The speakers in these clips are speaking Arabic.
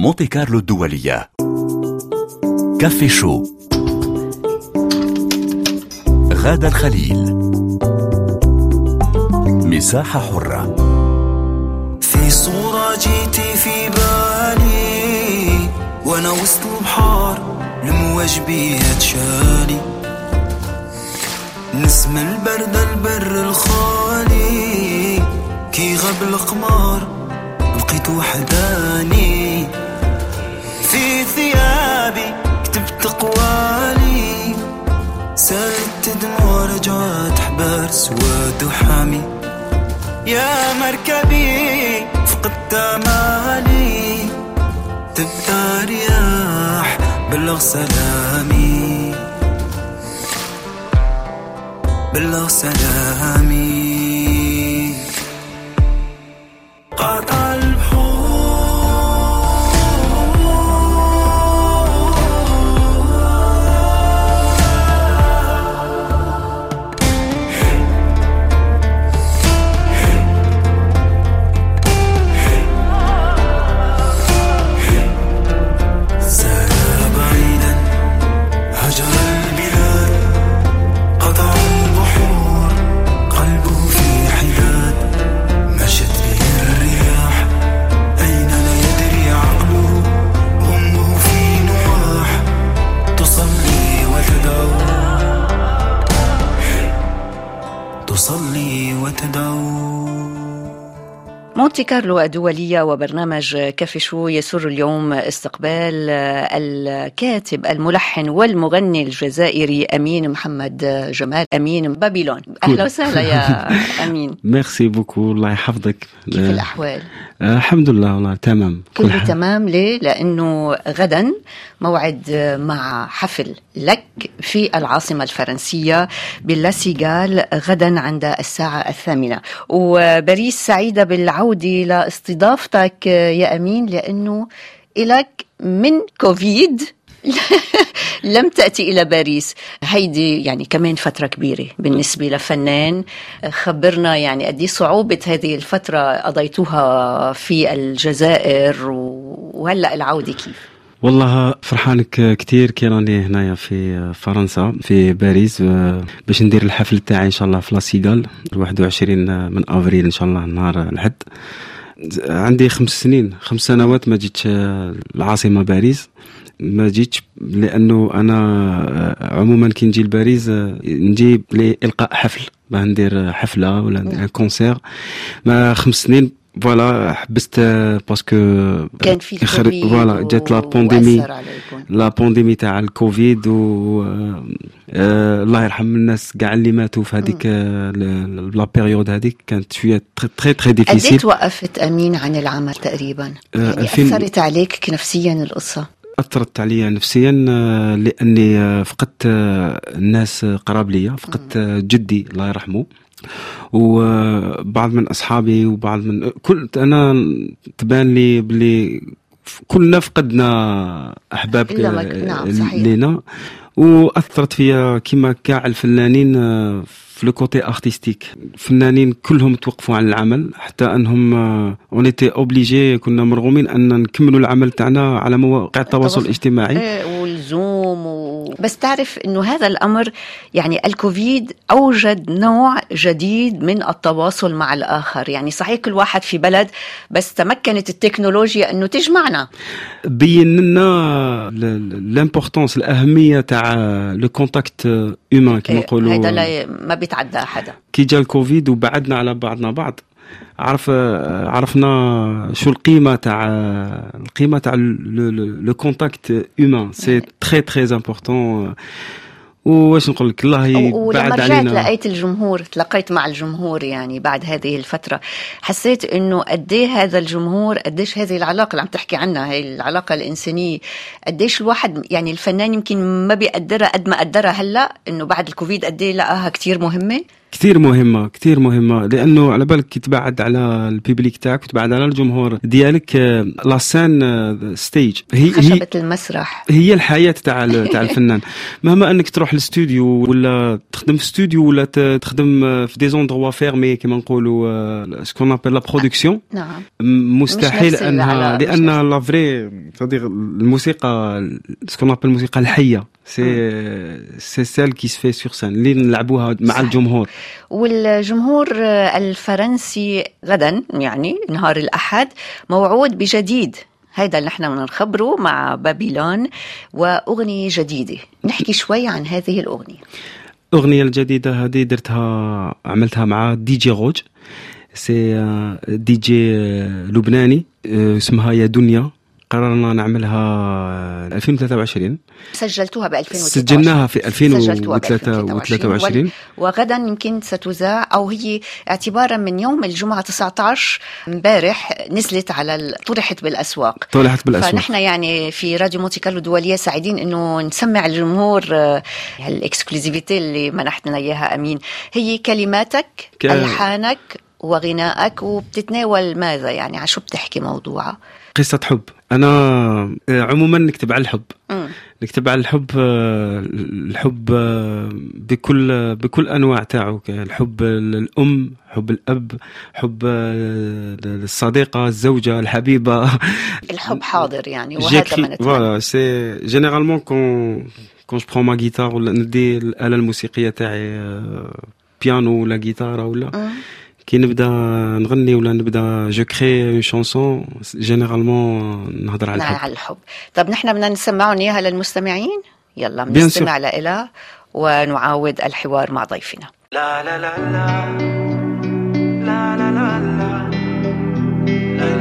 مونتي كارلو الدولية. كافي شو. غادة الخليل. مساحة حرة. في صورة جيتي في بالي وانا وسط البحار المواج بيها تشالي، نسمة البرد البر الخالي كي غاب القمر بقيت وحداني، في ثيابي كتبت قوالي سالت دموع رجعت حبار سواد وحامي، يا مركبي فقدت امالي تبقى رياح بلغ سلامي بلغ سلامي. قطع البحور تصلي وتدعو. مونتي كارلو الدولية وبرنامج كافي شو يسر اليوم استقبال الكاتب الملحن والمغني الجزائري أمين محمد جمال، أمين بابيلون. أهلا وسهلا يا أمين. ميرسي بوكو، الله يحفظك. كيف الأحوال؟ الحمد لله والله تمام، كله تمام. ليه؟ لأنه غدا موعد مع حفل لك في العاصمة الفرنسية باللاسيغال غدا عند الساعة 8، وباريس سعيدة بالعودة لاستضافتك يا أمين، لأنه إلك من كوفيد لم تأتي إلى باريس. هيدي يعني كمان فترة كبيرة بالنسبة لفنان. خبرنا يعني قد ايه صعوبة هذه الفترة قضيتوها في الجزائر، وهلأ العودة كيف؟ والله فرحان كتير كي راني هنايا في فرنسا في باريس باش ندير الحفل تاعي ان شاء الله في لاسيغال 21 من افريل ان شاء الله نهار الحد. عندي 5 سنوات ما جيتش العاصمة باريس، ما جيتش لانه انا عموما كي نجي لباريس نجي لإلقاء حفل، ما ندير حفلة ولا ندير كونسير. ما 5 سنين فوالا حبست باسكو كان في الكوفيد فوالا جات لا بونديمي تاع الكوفيد الله يرحم الناس كاع اللي ماتوا في هذيك لا بيريود. هذيك كانت شويه تري تري ديفيسيل. قديت وقفت أمين عن العمل تقريبا؟ يعني أثرت عليك نفسيا القصة؟ أثرت عليا نفسيا لأني فقدت الناس قراب لي، فقدت جدي الله يرحمه، وبعض من أصحابي وبعض من أنا تبان لي بلي كلنا فقدنا أحباب لنا، وأثرت فيا كما كاع الفنانين في لو كوتي ارتستيك. فنانين كلهم توقفوا عن العمل، حتى انهم اونيتي اوبليجي، كنا مرغومين ان نكملوا العمل تاعنا على مواقع التواصل الاجتماعي والزوم بس تعرف انه هذا الامر يعني الكوفيد اوجد نوع جديد من التواصل مع الاخر. يعني صحيح كل واحد في بلد، بس تمكنت التكنولوجيا انه تجمعنا، بين لنا الامبورطونس الأهمية تاع لو كونتاكت هيومان كما نقولوا. هذا ما بيتعدى حدا. كي جا الكوفيد وبعدنا على بعضنا بعض، عرفنا شو القيمة تاع لو كونتاكت هيومان. سي تري تري امبورطون. واش نقول لك، الله يبعد علينا. ولما رجعت لقيت الجمهور، تلاقيت مع الجمهور يعني بعد هذه الفترة، حسيت انه قديه هذا الجمهور، قديش هذه العلاقة اللي عم تحكي عنها، هي العلاقة الإنسانية، قديش الواحد يعني الفنان يمكن ما بيقدرها قد ما قدرها هلا، انه بعد الكوفيد قديه لقاها كتير مهمة. كتير مهمة لأنه على بالك تبعد على البيبليك تاعك وتبعد على الجمهور ديالك. لا سان ستيج خشبة المسرح هي الحياة تاع الفنان. مهما أنك تروح للاستوديو ولا تخدم في استوديو ولا تخدم في دي زوندروا فيرمي كما نقولوا سكون ابل لا برودكسيون، نعم مستحيل أنها، لأن لا فري صديق الموسيقى سكون ابل الموسيقى الحية سي سيل كي سفي سور سان اللي نلعبوها مع الجمهور. والجمهور الفرنسي غدا يعني نهار الأحد موعود بجديد، هيدا اللي نحن بنخبره مع بابيلون وأغنية جديدة. نحكي شوي عن هذه الأغنية الجديدة هذه عملتها مع دي جي روج، سي دي جي لبناني اسمها يا دنيا. قررنا نعملها 2023. سجلتوها ب 2023. سجلناها في 2023 وغدا يمكن ستذاع، أو هي اعتبارا من يوم الجمعة 19 امبارح نزلت طرحت بالأسواق. فنحن يعني في راديو مونتي كارلو الدولية سعيدين إنه نسمع الجمهور هالإكسكلوزيفيتي اللي منحتنا إياها أمين. هي كلماتك ألحانك وغنائك، وبتتناول ماذا يعني؟ عن شو بتحكي موضوعها؟ قصة حب. أنا عموما نكتب على الحب، نكتب على الحب بكل أنواع تاعه، الحب الأم، حب الأب، حب الصديقة، الزوجة، الحبيبة. الحب حاضر يعني. وهذا ما نتمنى. سي جينيرالمون كون جو برون ما غيتار ولا ندي الآلة الموسيقية تاعي بيانو ولا غيتارة ولا كي نبدا نغني ولا نبدا جو كري اون شانسون جينيرالمون نهضر على الحب. طب نحن بدنا نسمعوا اياها للمستمعين. يلا بنستمع لها ونعاود الحوار مع ضيفنا. لا لا لا لا لا لا لا لا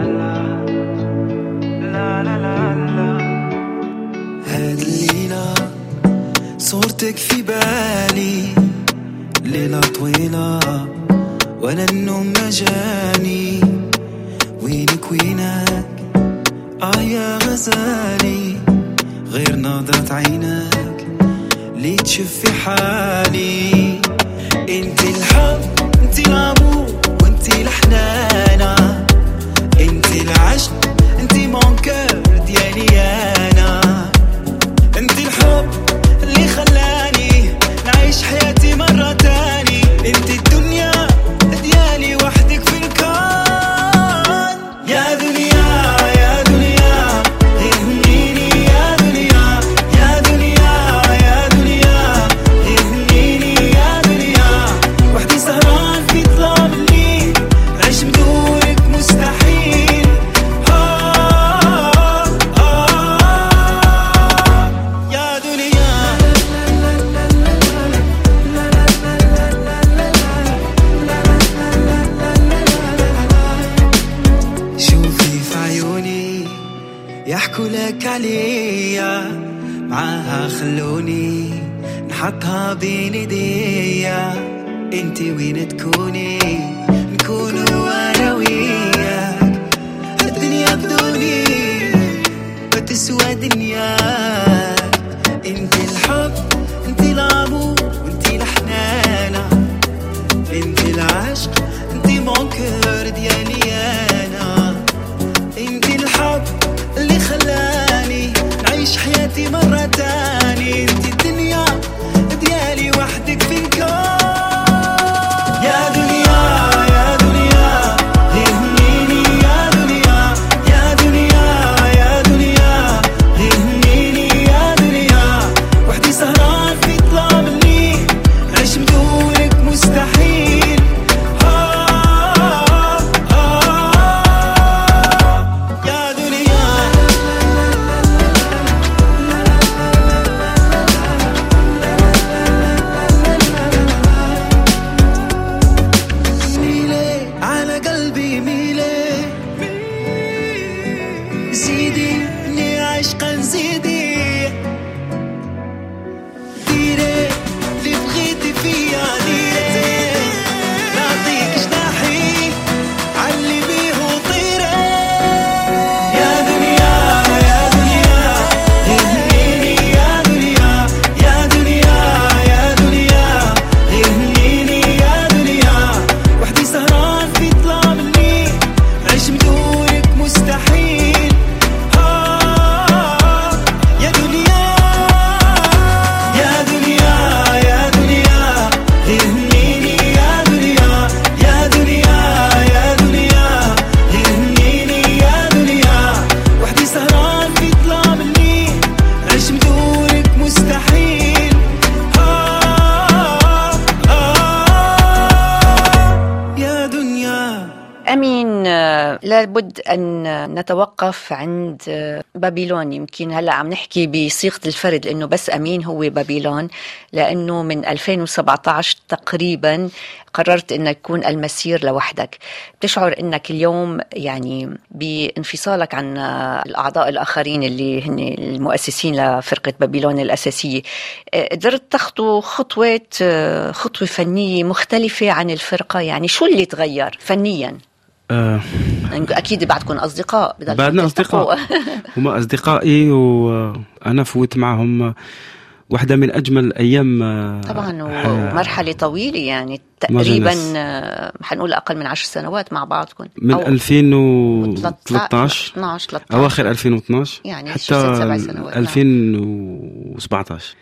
لا لا لا. هاد الليلة صورتك في بالي، ليلة طويلة ولا النوم ما جاني. وينك وينك يا غزالي، غير نظرة عينك لي تشوف في حالي. انت الحب، انت العمر، وانت الحنانة، انت العشق، انت مون كور ديالي انا. انت الحب اللي خلاني نعيش حياتي مرة تاني. انت الدنيا ديالي وحدك في الكون. يا دنيا يا دنيا غنيني، يا دنيا يا دنيا يا دنيا غنيني، يا دنيا وحدي سهران في ظلام الليل، عيش بدونك مستحيل. يا دنيا يحكوا لك عليا، معاها خلوني نحطها بين ايديا. انتي وين تكوني نكونوا انا وياك، الدنيا بدوني ما تسوى دنياك. انتي الحب، انتي العمر، وانتي الحنانة، انتي العشق، انتي مون كور ديالي انا. انتي الحب اللي خلاني نعيش حياتي مرة تاني. انتي الدنيا ديالي وحدك في الكون. يا دنيا يا دنيا غنيني، يا دنيا يا دنيا يا دنيا غنيني، يا دنيا وحدي سهران في ظلام الليل، عيش بدونك مستحيل. غنيني لابد أن نتوقف عند بابلون. يمكن هلأ عم نحكي بصيغة الفرد لأنه بس أمين هو بابلون، لأنه من 2017 تقريبا قررت أنك تكون المسير لوحدك. بتشعر أنك اليوم يعني بانفصالك عن الأعضاء الآخرين اللي هن المؤسسين لفرقة بابلون الأساسية، قدرت تخطو خطوة فنية مختلفة عن الفرقة؟ يعني شو اللي تغير فنيا؟ أكيد بعدكم أصدقاء. بعدنا أصدقاء. هم أصدقائي وأنا فوت معهم واحدة من أجمل أيام طبعا، ومرحلة طويلة يعني تقريبا حنقول أقل من 10 سنوات مع بعضكم من 2013 أواخر 2012 يعني حتى 6-7 سنوات 2017.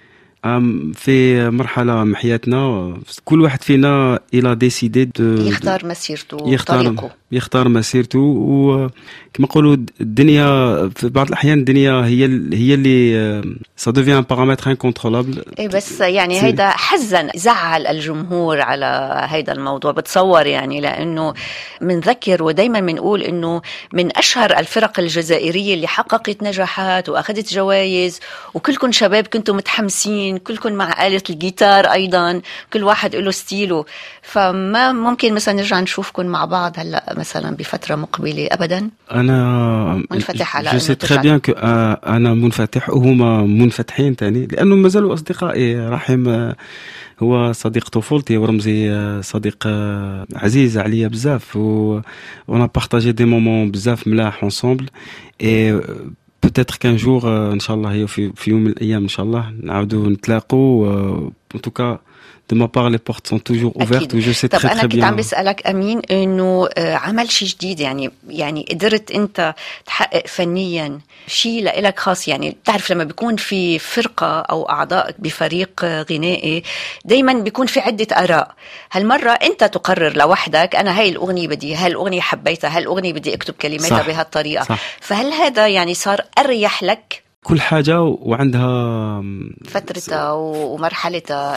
في مرحلة من حياتنا كل واحد فينا إلى ديسيدي يختار مسيرته، يختار مسيرته. وكما نقولوا الدنيا في بعض الأحيان الدنيا هي اللي ça devient un paramètre incontrôlable. إيه بس يعني هيدا حزن زعل الجمهور على هيدا الموضوع، بتصور يعني، لأنه منذكر ودايما منقول إنه من أشهر الفرق الجزائرية اللي حققت نجاحات وأخذت جوائز، وكلكم شباب كنتم متحمسين، كلكم مع آلة الجيتار أيضا، كل واحد له ستيله. فما ممكن مثلا نرجع نشوفكم مع بعض هلأ مثلا بفترة مقبلة؟ أبدا. أنا منفتح على je sais très bien que أنا منفتح وهما منفتحين تاني، لأنه ما زالوا أصدقائي. رحم هو صديق طفولتي ورمزي صديق عزيز عليا بزاف، on a partagé des moments بزاف ملاح ensemble. et peut-être qu'un jour إن شاء الله هي في يوم من الأيام إن شاء الله نعودوا نتلاقوا. en tout cas de ma part les portes sont toujours ouvertes. je sais très très bien. أنا كنت عم بسألك أمين إنه عمل شيء جديد، يعني قدرت أنت تحقق فنيا شيء لإلك خاص. يعني تعرف لما بيكون في فرقة أو أعضاء بفريق غنائي دايما بيكون في عدة آراء. هالمرة أنت تقرر لوحدك أنا هاي الأغنية بدي، هاي الأغنية حبيتها، هاي الأغنية بدي أكتب كلماتها بهالطريقة. صح. فهل هذا يعني صار أريح لك؟ كل حاجة وعندها فترتها ومرحلتها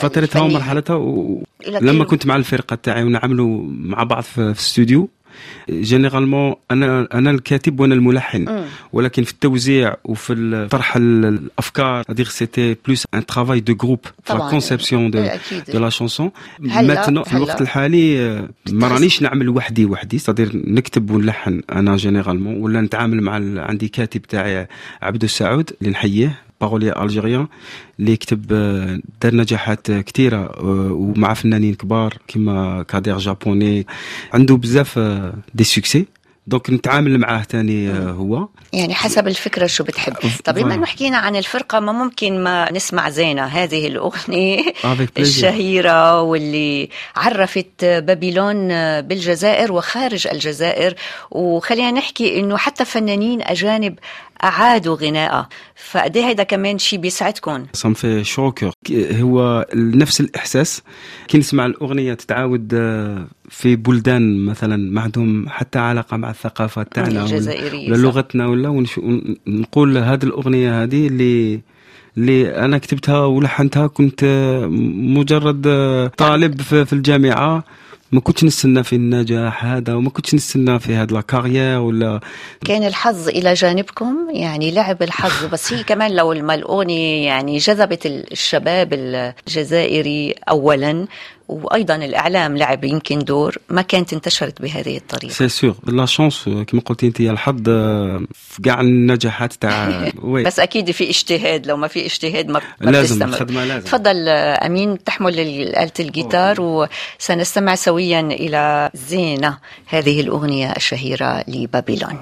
لما كنت مع الفرقة تاعي ونعملوا مع بعض في الاستوديو جينيرالمون أنا الكاتب وأنا الملحن، ولكن في التوزيع وفي طرح الأفكار c'est-à-dire c'était plus un travail de groupe في la conception de la chanson. maintenant في الوقت الحالي ما رانيش نعمل وحدي c'est-à-dire نكتب ونلحن أنا جينيرالمون، ولا نتعامل مع عندي كاتب تاعي عبد السعود اللي نحييه بارولي ألجيريان اللي يكتب دار نجاحات كتيرة ومع فنانين كبار كما كادير جابوني، عنده بزاف دي سوكسي. دونك نتعامل معاه تاني هو يعني حسب الفكرة شو بتحب. طب بما انه حكينا عن الفرقة ما ممكن ما نسمع زينة هذه الأغنية الشهيرة واللي عرفت بابلون بالجزائر وخارج الجزائر، وخلينا نحكي انه حتى فنانين أجانب أعادوا غناء. فقد هذا كمان شيء بيسعدكم؟ صنف شوكر هو نفس الإحساس كي نسمع الأغنية تتعاود في بلدان مثلا ما عندهم حتى علاقة مع الثقافة تاعنا ولا لغتنا، ولا نقول هذه الأغنية هذه اللي أنا كتبتها ولحنتها كنت مجرد طالب في الجامعة، ما كنتش نستنى في النجاح هذا وما كنتش نستنى في هذا الكارير. ولا كان الحظ إلى جانبكم، يعني لعب الحظ. بس هي كمان لو الأغنية يعني جذبت الشباب الجزائري أولا، وأيضا الإعلام لعب يمكن دور، ما كانت انتشرت بهذه الطريقة. سي سور لا شانس كما قلتي انت، الحظ في كاع النجاحات تاع بس أكيد في اجتهاد، لو ما في اجتهاد ما لازم الخدمة لازم. تفضل أمين تحمل آلة الجيتار وسنستمع سويا إلى زينة، هذه الأغنية الشهيرة لبابلون.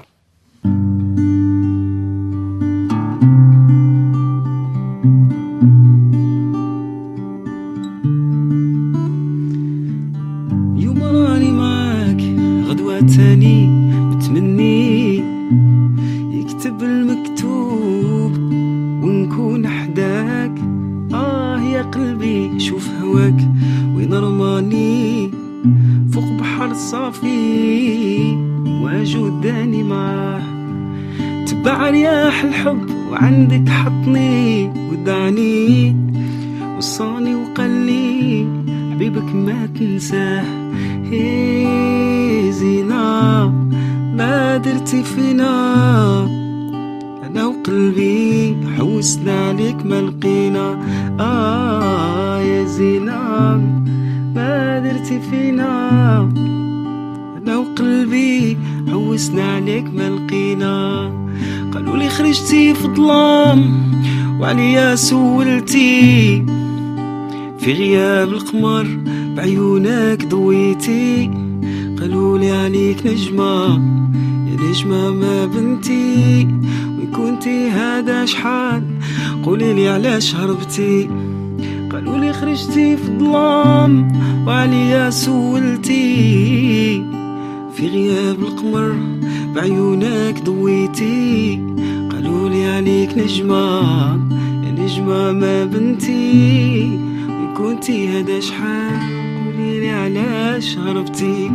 تاني بتمني يكتب المكتوب ونكون حداك. يا قلبي شوف هواك وين رماني فوق بحر صافي وجوداني معاه. تبع رياح الحب وعندك حطني ودعني وصاني وقلي حبيبك ما تنساه. زينة ما درتي فينا أنا وقلبي حوسنا عليك ما لقينا يا زينة ما درتي فينا أنا وقلبي حوسنا عليك ما لقينا قالوا لي خرجتي في ظلام وعليا سولتي في غياب القمر بعيونك ضويتي قالوا لي عليك نجمة يا نجمة ما بنتي وين كنتي هذا شحال قولي لي علاش هربتي قالوا لي خرجتي في ظلام وعليا سولتي في غياب القمر بعيونك ضويتي قالوا لي عليك نجمة يا نجمة ما بنتي وين كنتي هذا شحال قولي لي علاش هربتي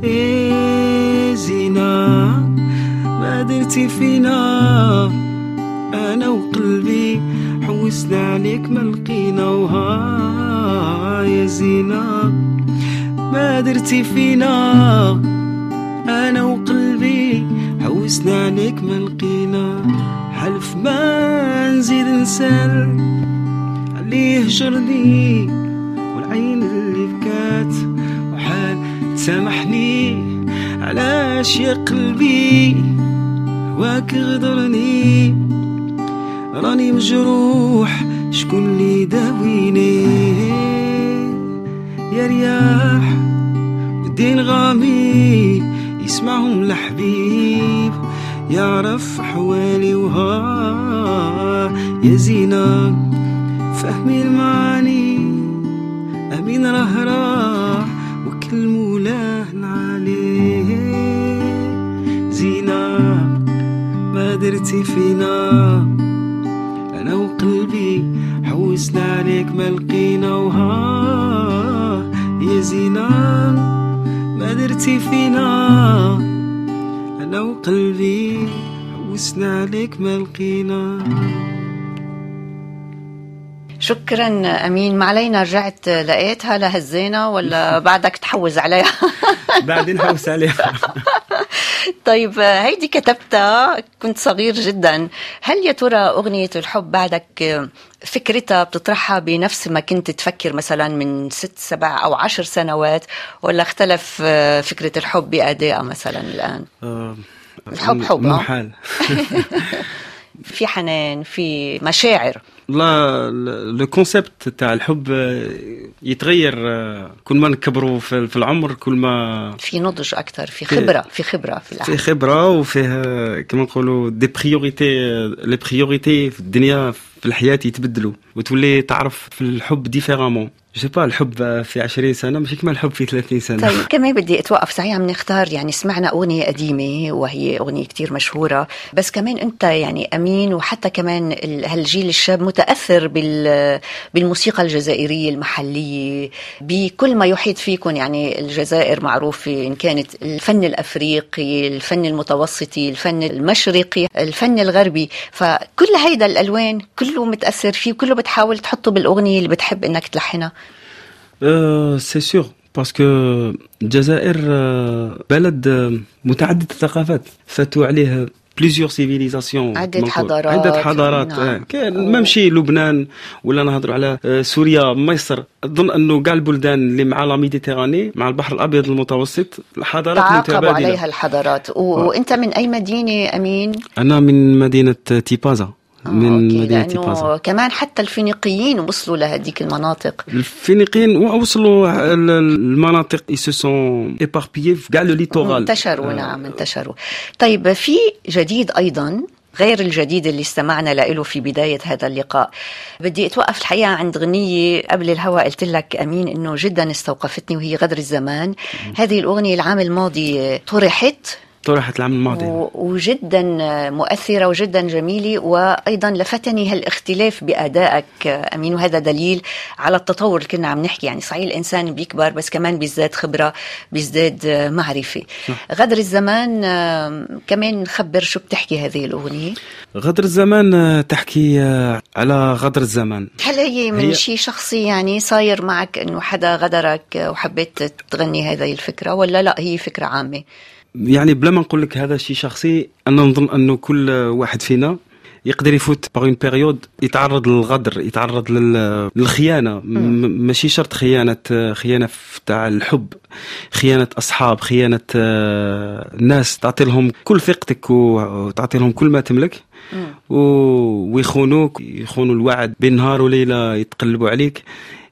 زينة ما درتي فينا أنا وقلبي حوسنا عليك ما لقينا يا زينة ما درتي فينا أنا وقلبي حوسنا عليك ما لقينا حلف ما نزيد نسال عليه هجرني والعين اللي بكات وحال تسامحني علاش يا قلبي هواك غدرني راني مجروح شكون اللي داويني يا رياح ودين غامي يسمعهم الحبيب يعرف حوالي يا زينة فهمي المعاني أمين راح وكل مولاه عليه زينة ما درتي فينا أنا وقلبي حوسنا عليك ما لقينا يا زينة ما درتي فينا أنا وقلبي حوسنا عليك ما لقينا. شكرا أمين. ما علينا رجعت لقيتها لهزينا ولا بعدك تحوز عليها؟ بعدين حوز عليها. طيب هيدي كتبتها كنت صغير جدا، هل يا ترى أغنية الحب بعدك فكرتها بتطرحها بنفس ما كنت تفكر مثلا من 6 7 أو 10 سنوات، ولا اختلف فكرة الحب بأداء مثلا الآن؟ الحب حب محال. في حنان، في مشاعر. لا لو كونسيبت تاع الحب يتغير كل ما نكبروا في العمر، كل ما في نضج اكثر، في خبره في العالم، في خبره وفيه كما نقولوا دي بريوريتي. لي بريوريتي في الدنيا في الحياه يتبدلوا وتولي تعرف في الحب ديفيرامون. جو با الحب في 20 سنه ماشي كما الحب في 30 سنه. طيب كمان بدي اتوقف صحيح، عم نختار يعني سمعنا اغنيه قديمه وهي اغنيه كتير مشهوره، بس كمان انت يعني امين وحتى كمان هالجيل الشاب متاثر بالموسيقى الجزائريه المحليه بكل ما يحيط فيكم. يعني الجزائر معروفه ان كانت الفن الافريقي، الفن المتوسطي، الفن المشرقي، الفن الغربي، فكل هيدا الالوان كله متاثر فيه وكله بتحاول تحطه بالاغنيه اللي بتحب انك تلحنها. سي سور باسكو الجزائر بلد متعدد الثقافات، فاتوا عليه بليزيور سيفيليزاسيون، عدة حضارات. نعم. كان ممشي لبنان ولا نهضروا على سوريا، مصر، اظن انه كاع البلدان اللي مع لا ميديتيراني مع البحر الابيض المتوسط الحضارات تعاقبوا متبادله عليها الحضارات. وانت من اي مدينه امين؟ انا من مدينه تيبازا. من مدينة تيبازا. كمان حتى الفينيقيين وصلوا لهذيك المناطق. الفينيقيين وصلوا المناطق يسون éparpillés في كاع لو ليتورال، انتشروا. نعم انتشروا. طيب في جديد أيضا غير الجديد اللي استمعنا له في بداية هذا اللقاء. بدي أتوقف الحقيقة عند غنية قبل الهواء قلت لك أمين إنه جدا استوقفتني، وهي غدر الزمان. هذه الأغنية العام الماضي طرحت العام الماضي وجدا مؤثرة وجدا جميلة، وأيضا لفتني هالاختلاف بأدائك أمين، وهذا دليل على التطور اللي كنا عم نحكي. يعني صحيح الإنسان بيكبر بس كمان بيزداد خبرة، بيزداد معرفة. غدر الزمان كمان خبر شو بتحكي هذه الأغنية. غدر الزمان تحكي على غدر الزمان. هل هي من شيء شخصي يعني صاير معك إنه حدا غدرك وحبيت تغني هذه الفكرة، ولا لا هي فكرة عامة؟ يعني بلا ما نقول لك هذا شيء شخصي، أنا نظن أنه كل واحد فينا يقدر يفوت باغ اون بيريود يتعرض للغدر، يتعرض للخيانه. ماشي شرط خيانه تاع الحب، خيانه اصحاب، خيانه الناس تعطي لهم كل ثقتك وتعطي لهم كل ما تملك ويخونوك، يخونوا الوعد بين نهار وليله، يتقلبوا عليك،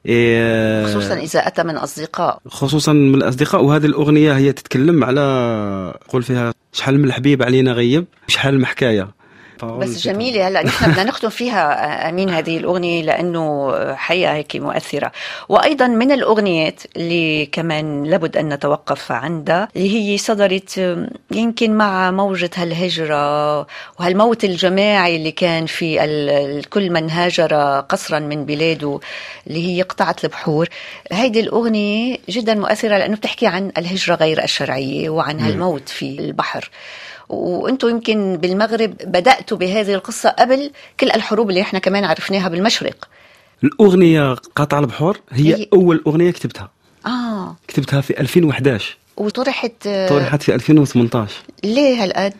خصوصا إذا أتى من أصدقاء، خصوصا من الأصدقاء. وهذه الأغنية هي تتكلم على قول فيها شحال من الحبيب علينا غيب، شحال من حكاية. بس جميلة. هلا نحن بدنا نختم فيها أمين هذه الأغنية لأنه حقيقة هيك مؤثرة. وأيضا من الأغنيات اللي كمان لابد أن نتوقف عندها اللي هي صدرت يمكن مع موجة هالهجرة وهالموت الجماعي اللي كان في كل من هاجر قصرا من بلاده اللي هي قطعة البحور. هيدي الأغنية جدا مؤثرة لأنه بتحكي عن الهجرة غير الشرعية وعن هالموت في البحر. وانتم يمكن بالمغرب بدأتوا بهذه القصة قبل كل الحروب اللي احنا كمان عرفناها بالمشرق. الأغنية قطع البحور هي أول أغنية كتبتها. كتبتها في 2011 وطرحت في 2018. ليه هالقد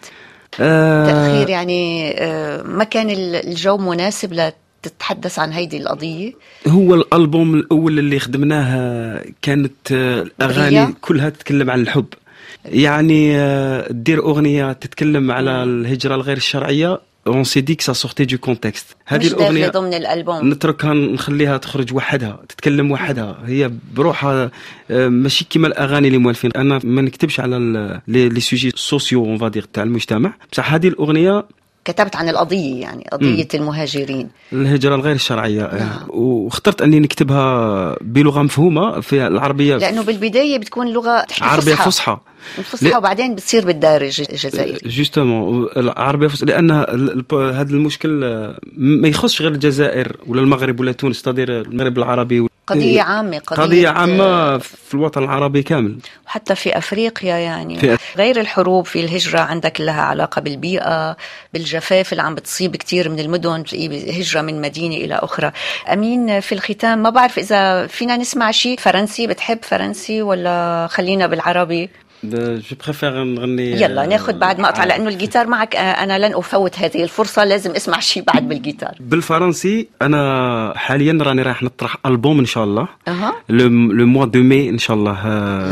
تأخير؟ يعني ما كان الجو مناسب تتحدث عن هيدي القضية؟ هو الألبوم الأول اللي خدمناه كانت الأغاني كلها تتكلم عن الحب. يعني دير أغنية تتكلم على الهجرة الغير الشرعية، on s'est dit que ça sortait du contexte. هذه الأغنية ضمن الألبوم نتركها نخليها تخرج وحدها، تتكلم وحدها هي بروحها، ماشي كيما الأغاني اللي موالفين. أنا ما نكتبش على لي سوجي سوسيو on va dire تاع المجتمع، بصح هذه الأغنية كتبت عن القضية، يعني قضية المهاجرين، الهجرة الغير الشرعية. واخترت أني نكتبها بلغة مفهومة في العربية، لأنه بالبداية بتكون لغة عربية فصحى وبعدين بتصير بالدارج الجزائري. جوستومون العربية فصحى، لأن هذا المشكل ما يخصش غير الجزائر ولا المغرب ولا تونس، تدير المغرب العربي، قضية عامة، قضية عامة في الوطن العربي كامل، وحتى في أفريقيا. يعني غير الحروب في الهجرة عندك لها علاقة بالبيئة، بالجفاف اللي عم بتصيب كتير من المدن، هجرة من مدينة إلى أخرى. أمين، في الختام ما بعرف إذا فينا نسمع شيء فرنسي، بتحب فرنسي ولا خلينا بالعربي؟ جو بريفير نغني. يلا ناخذ بعد مقطع لأنه الجيتار معك، أنا لن أفوت هذه الفرصة، لازم أسمع شيء بعد بالجيتار بالفرنسي. أنا حاليا راني رايح نطرح ألبوم إن شاء الله لو موا دو مي إن شاء الله،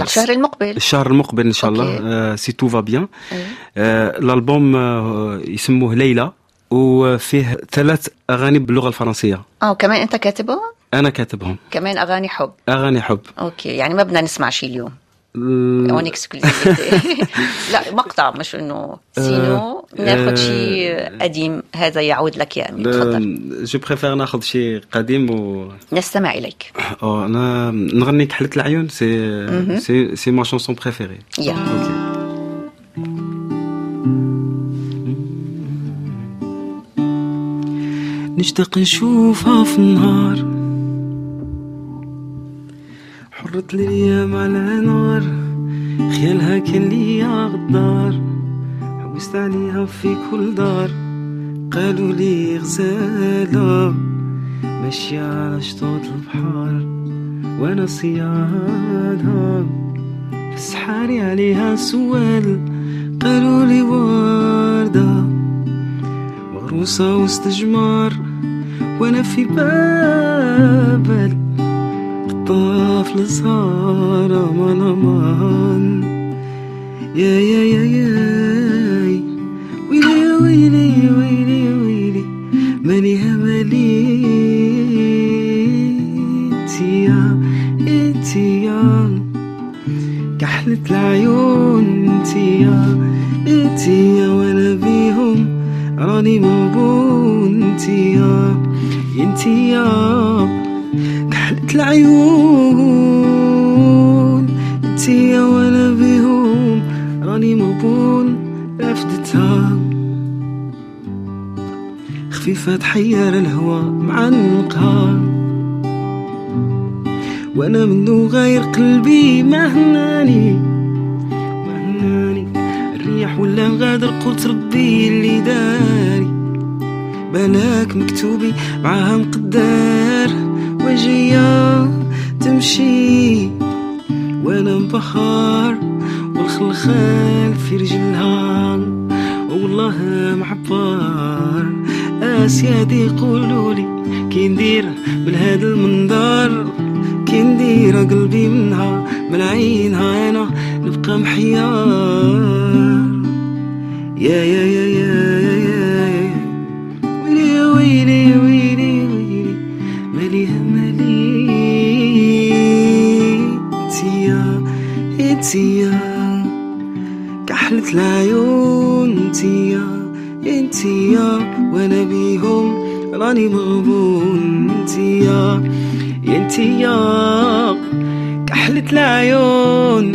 الشهر المقبل إن شاء الله، سي تو فا بيان. الألبوم يسموه ليلى، وفيه 3 أغاني باللغة الفرنسية. وكمان أنت كاتبهم؟ أنا كاتبهم. كمان أغاني حب. أوكي، يعني ما بدنا نسمع شيء اليوم اون اكسكلوزيفيتي. لا مقطع، مش انه سينو ناخذ شيء قديم. هذا يعود لك يا امين، تفضل. جو بريفير ناخذ شيء قديم نستمع اليك. انا نغني كحلة العيون، سي ما شانسون بريفيري. نشتاق نشوفها في النهار، حرت الأيام على نار، خيالها كان ليا غدار، حوست عليها في كل دار، قالوا لي غزالة ماشية على شطوط البحر، وانا صيادها في السحاري عليها سوال، قالوا لي وردة مغروسة وسط جمار، وانا في بابل طافل صار امان. يا يا يا يا ويلي ويلي ويلي ويلي ماني همالي انتيا كحلة العيون انتيا وانا بيهم راني موبون انتيا كحلة العيون انتيا وانا بيهم راني موبون. رفدتها خفيفة تحير الهوى معنقها، وانا منو غير قلبي مهناني الريح ولا غادر، قلت ربي اللي داري، بلاك مكتوبي معاها مقدار، وجية تمشي وانا مبخار الخلخال في رجلها والله معبر اسيادي يقولولي كي ندير بالهاد المنظر كي ندير قلبي منها من عينها انا نبقى محيار يا يا يا يا يا ويلي ويلي ويلي ويلي ماليها مالي انتيا كحلة العيون انتيا وانا بيهم راني مغبون انتيا كحلة العيون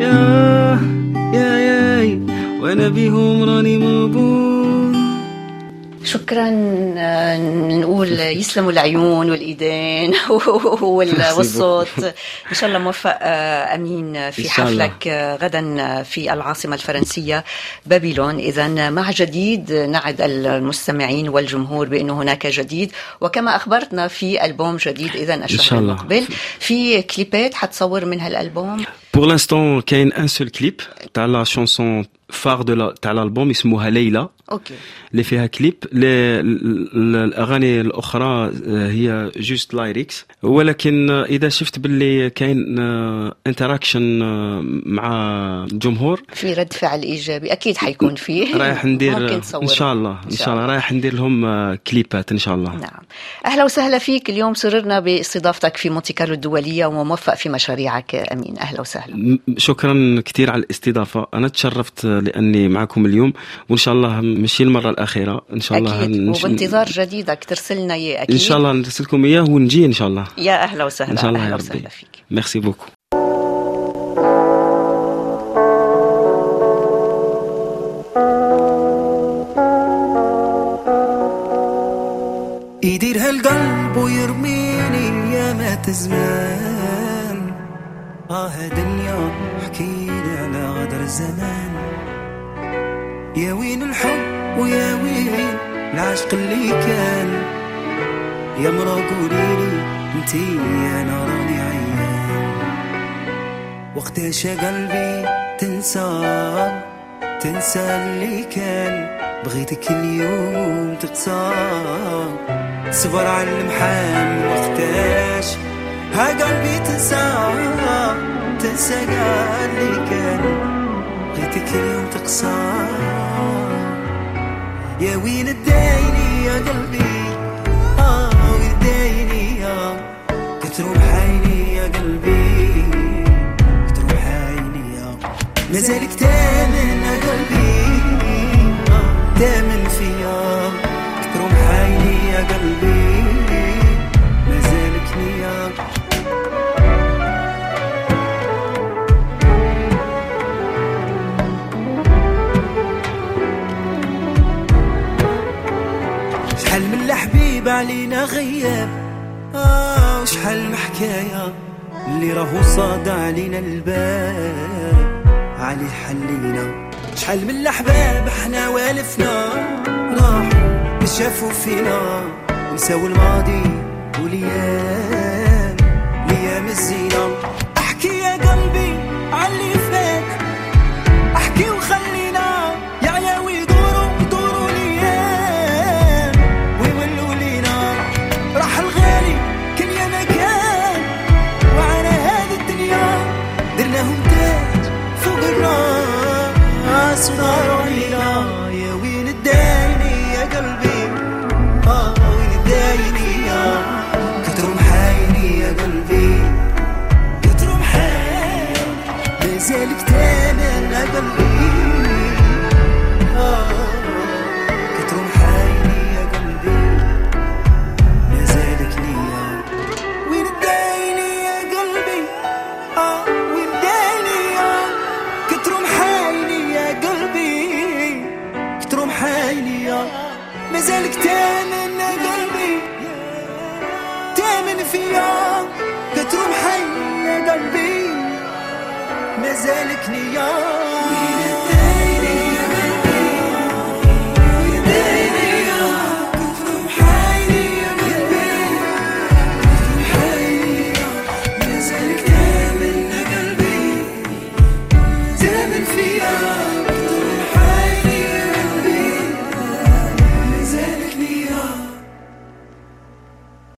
يا وانا بيهم راني مغبون. شكرا. نقول يسلموا العيون والايدين والصوت. ان شاء الله موفق امين في حفلك غدا في العاصمه الفرنسيه بابلون. اذا مع جديد نعد المستمعين والجمهور بانه هناك جديد، وكما اخبرتنا في البوم جديد اذا الشهر المقبل. في كليبات حتصور من هالالبوم؟ Pour l'instant كاين un seul clip تاع لا شانسون فار تاع الالبوم اسمها ليلى. اوكي. اللي فيها كليب. الاغاني الاخرى هي جوست لايريكس، ولكن اذا شفت باللي كاين انتراكشن مع الجمهور، في رد فعل ايجابي اكيد حيكون فيه. رايح ندير ان شاء الله رايح ندير لهم كليبات ان شاء الله. نعم. اهلا وسهلا فيك. اليوم سررنا باستضافتك في مونتي كارلو الدوليه، وموفق في مشاريعك امين. اهلا وسهلا. شكرا كثير على الاستضافه، انا تشرفت لاني معكم اليوم، وان شاء الله ماشي المره الاخيره ان شاء الله. أكيد. وبانتظار جديدك ترسلنا اياه اكيد. ان شاء الله نرسلكم اياه ونجي ان شاء الله. يا اهلا وسهلا. ان شاء الله. اهلا وسهلا فيك. ميرسي بوكو. يديرها القلب ويرميني يا مات زمان. هذا اليوم حكينا على غدر الزمان. يا وين الحب ويا وين العشق اللي كان. يا مرا قوليلي انتي انا راني عيان. وقتاش قلبي تنسى اللي كان. بغيتك اليوم تقصى صبر على المحام. وقتاش ها قلبي تنسى اللي كان. بغيتك اليوم تقصى. يا وين الدايني يا قلبي وين الدايني يا كتروح عيني يا قلبي كتروح عيني يا. مازالك تامن يا قلبي تامن فيا. كتروح عيني يا قلبي مازالك نيا. شحال من الحبيب علينا غياب. وشحال محكاية اللي راهو صاد علينا الباب عليه حلينا. شحال من الأحباب احنا والفنا راحوا شافوا فينا. نساو الماضي وليام الزينة. احكي يا قلبي عاللي فات. احكي وخلينا يا عياوي يدوروا ليام ويولوا لينا. راح الغالي كل يا مكان. وعلى هذه الدنيا درناهم تاج فوق الراس ونار علينا. يا وين الدايني يا قلبي وين الدايني يا كترم حايني يا قلبي كترم حايني. مازالك تامن يا قلبي كترم حايني يا قلبي مازالك نيا. وين الدايني يا قلبي وين الدايني يا كترم حايني يا قلبي كترم حايني يا. مازالك تامن يا قلبي تامن فيا. كترم حايني يا قلبي مازالك نيا. وين الدايني يا قلبي وين الدايني يا كترم حايني يا قلبي كترم حايني يا. مازالك تامن يا قلبي تامن الدنيا